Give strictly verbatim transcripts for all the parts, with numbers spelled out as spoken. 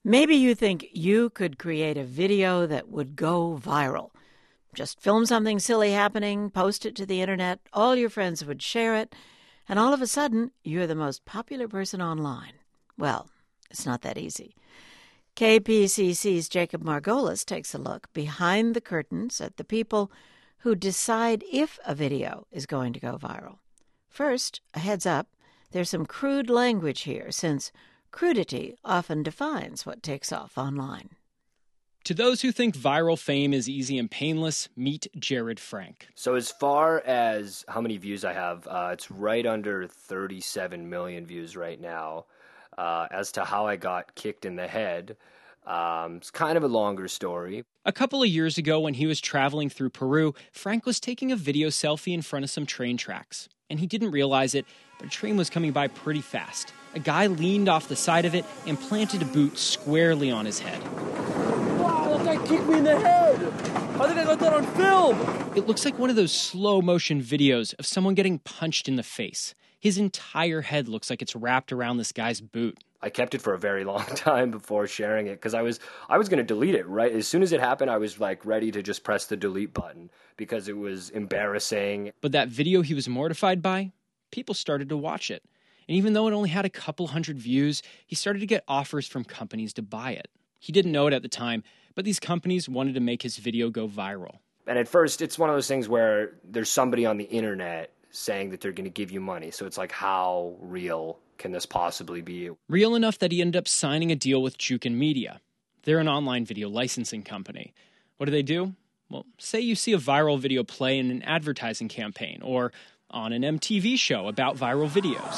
Maybe you think you could create a video that would go viral. Just film something silly happening, post it to the internet, all your friends would share it, and all of a sudden, you're the most popular person online. Well, it's not that easy. K P C C's Jacob Margolis takes a look behind the curtains at the people who decide if a video is going to go viral. First, a heads up, there's some crude language here, since crudity often defines what takes off online. To those who think viral fame is easy and painless, meet Jared Frank. So as far as how many views I have, uh, it's right under thirty-seven million views right now. Uh, as to how I got kicked in the head, um, it's kind of a longer story. A couple of years ago, when he was traveling through Peru, Frank was taking a video selfie in front of some train tracks. And he didn't realize it, but a train was coming by pretty fast. A guy leaned off the side of it and planted a boot squarely on his head. Wow, that guy kicked me in the head! I think I got that on film! It looks like one of those slow-motion videos of someone getting punched in the face. His entire head looks like it's wrapped around this guy's boot. I kept it for a very long time before sharing it because I was I was going to delete it, right? As soon as it happened, I was like ready to just press the delete button because it was embarrassing. But that video he was mortified by, people started to watch it. And even though it only had a couple hundred views, he started to get offers from companies to buy it. He didn't know it at the time, but these companies wanted to make his video go viral. And at first, it's one of those things where there's somebody on the internet saying that they're going to give you money. So it's like, how real can this possibly be? Real enough that he ended up signing a deal with Jukin Media. They're an online video licensing company. What do they do? Well, say you see a viral video play in an advertising campaign or on an M T V show about viral videos.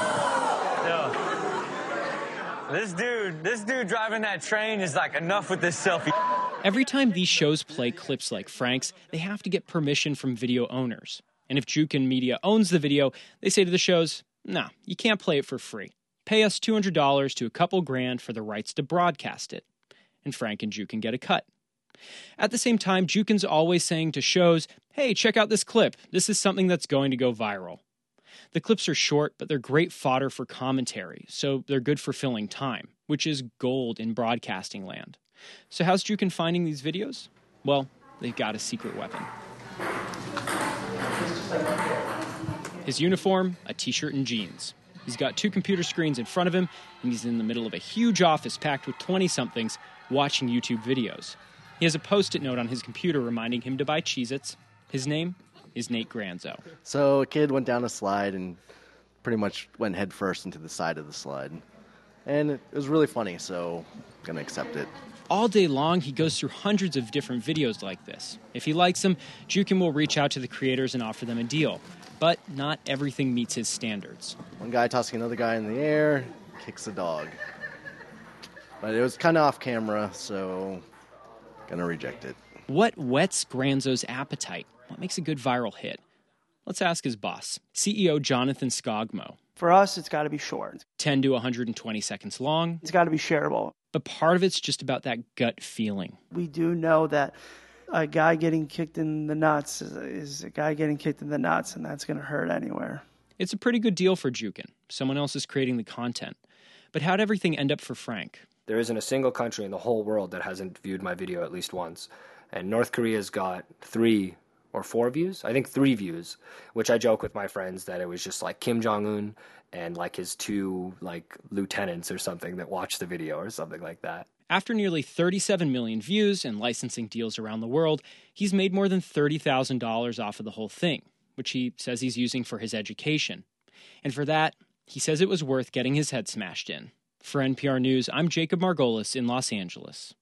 Yo, this dude, this dude driving that train is like, enough with this selfie. Every time these shows play clips like Frank's, they have to get permission from video owners. And if Jukin Media owns the video, they say to the shows, nah, you can't play it for free. Pay us two hundred dollars to a couple grand for the rights to broadcast it. And Frank and Jukin get a cut. At the same time, Jukin's always saying to shows, hey, check out this clip. This is something that's going to go viral. The clips are short, but they're great fodder for commentary, so they're good for filling time, which is gold in broadcasting land. So how's Jukin finding these videos? Well, they've got a secret weapon. His uniform, a t-shirt and jeans. He's got two computer screens in front of him, and he's in the middle of a huge office packed with twenty-somethings watching YouTube videos. He has a post-it note on his computer reminding him to buy Cheez-Its. His name is Nate Granzo. So a kid went down a slide and pretty much went head first into the side of the slide. And it was really funny, so I'm going to accept it. All day long, he goes through hundreds of different videos like this. If he likes them, Jukin will reach out to the creators and offer them a deal. But not everything meets his standards. One guy tossing another guy in the air, kicks a dog. But it was kind of off camera, so gonna reject it. What whets Granzo's appetite? What makes a good viral hit? Let's ask his boss, C E O Jonathan Skogmo. For us, it's got to be short. ten to one hundred twenty seconds long. It's got to be shareable. But part of it's just about that gut feeling. We do know that a guy getting kicked in the nuts is, is a guy getting kicked in the nuts, and that's going to hurt anywhere. It's a pretty good deal for Jukin. Someone else is creating the content. But how'd everything end up for Frank? There isn't a single country in the whole world that hasn't viewed my video at least once. And North Korea's got three or four views. I think three views, which I joke with my friends that it was just like Kim Jong-un and like his two like lieutenants or something that watched the video or something like that. After nearly thirty-seven million views and licensing deals around the world, he's made more than thirty thousand dollars off of the whole thing, which he says he's using for his education. And for that, he says it was worth getting his head smashed in. For N P R News, I'm Jacob Margolis in Los Angeles.